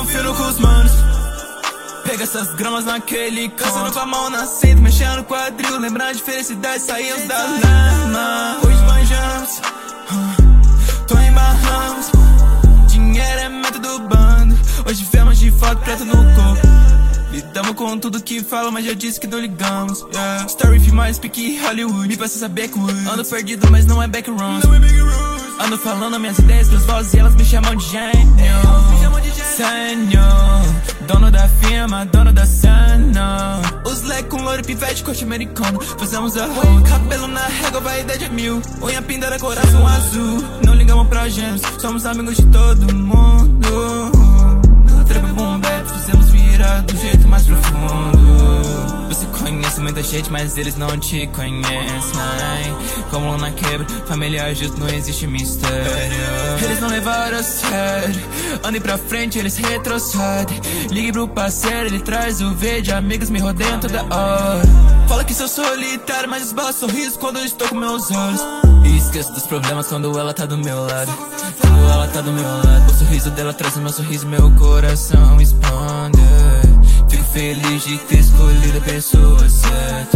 confiro com os manos. Pega essas gramas naquele canto. Dançando com a mão na cinta, mexendo no quadril. Lembrando de felicidade, saímos da lama. Hoje manjamos, tô em Bahamas. Dinheiro é meta do bando. Hoje vemos de foto preta no corpo. Lidamos com tudo que falam, mas já disse que não ligamos, yeah. Story mais pique Hollywood, me passa essa backwood. Ando perdido, mas não é background. Ando falando minhas ideias pras vozes e elas me chamam de gênio. Senhor, dono da firma, dono da cena. Os leques com louro e pivete, corte americano. Fazemos a rua, cabelo na régua, vaidade é mil. Unha pintada, coração azul. Não ligamos pra gêmeos, somos amigos de todo mundo. Trap boom bap, fizemos virar do jeito mais profundo. Você conhece muita gente, mas eles não te conhecem. Como Luna quebra, família justo, não existe mistério. Eles não levaram a sério. Andem pra frente, eles retrocedem. Ligue pro parceiro, ele traz o verde. Amigos me rodeiam toda hora. Fala que sou solitário, mas esbarra sorriso quando eu estou com meus olhos. E esqueço dos problemas quando ela tá do meu lado. Quando ela tá do meu lado, o sorriso dela traz o meu sorriso, meu coração expande. Fico feliz de ter escolhido a pessoa certa.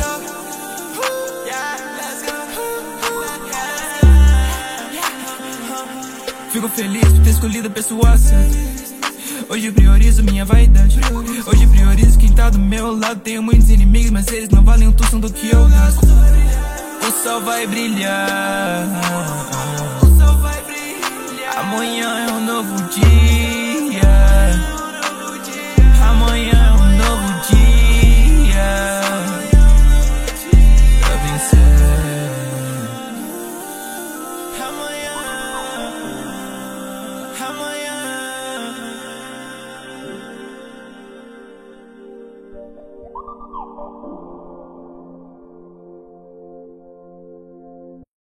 Fico feliz por ter escolhido a pessoa certa. Hoje eu priorizo minha vaidade. Hoje eu priorizo quem tá do meu lado. Tenho muitos inimigos, mas eles não valem um tostão do que eu gasto. O sol vai brilhar. Amanhã é um novo dia.